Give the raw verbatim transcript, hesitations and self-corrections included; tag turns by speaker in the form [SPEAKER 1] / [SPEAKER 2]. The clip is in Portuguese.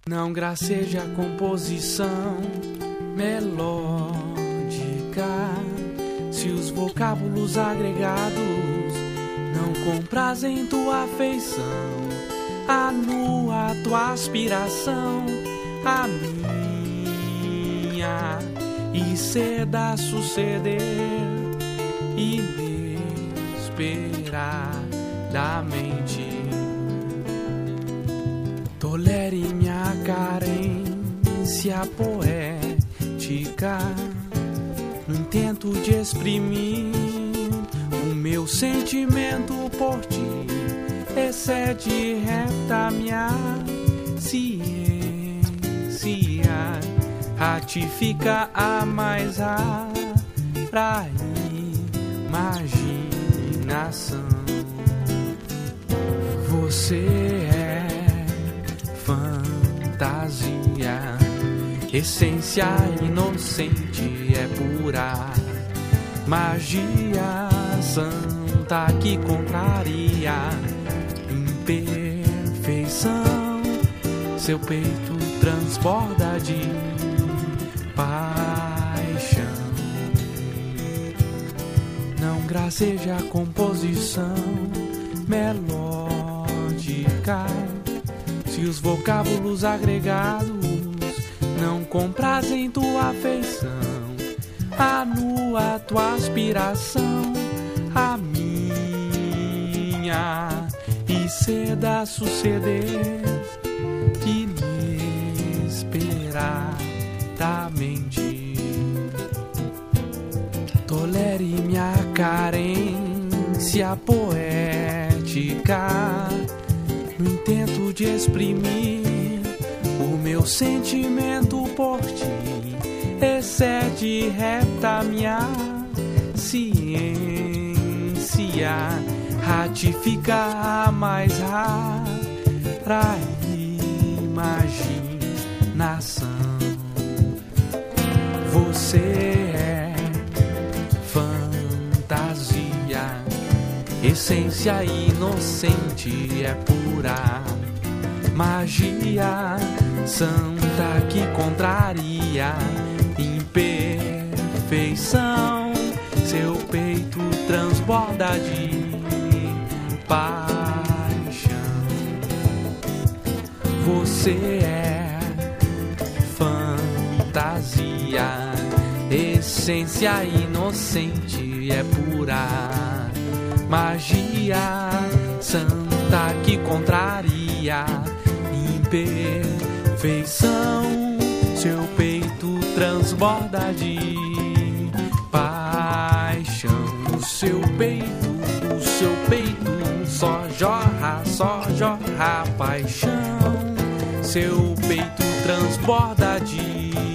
[SPEAKER 1] Não graceja a composição melódica, se os vocábulos agregados não comprazem tua afeição, anua tua aspiração, a minha, e ceda suceder inesperadamente. Tolere minha carência poética no intento de exprimir o meu sentimento por ti. Excede reta minha ciência, ratifica a mais rara imaginação. Você é fantasia, essência inocente, é pura magia santa que contraria imperfeição. Seu peito transborda de paixão. Não graceja a composição melódica, se os vocábulos agregados não comprazem tua afeição, anua tua aspiração, a minha, e ceda suceder inesperadamente. Tolere minha carência poética no intento de exprimir o meu sentimento por ti. Excede reta minha ciência, ratifica a mais rara imaginação. Você é fantasia, essência inocente, é pura magia santa que contraria imperfeição. Seu peito transborda de paixão. Você é fantasia, essência inocente, é pura magia santa que contraria imperfeição. Seu peito transborda de paixão. O seu peito, o seu peito só jorra, só jorra paixão. Seu peito transborda de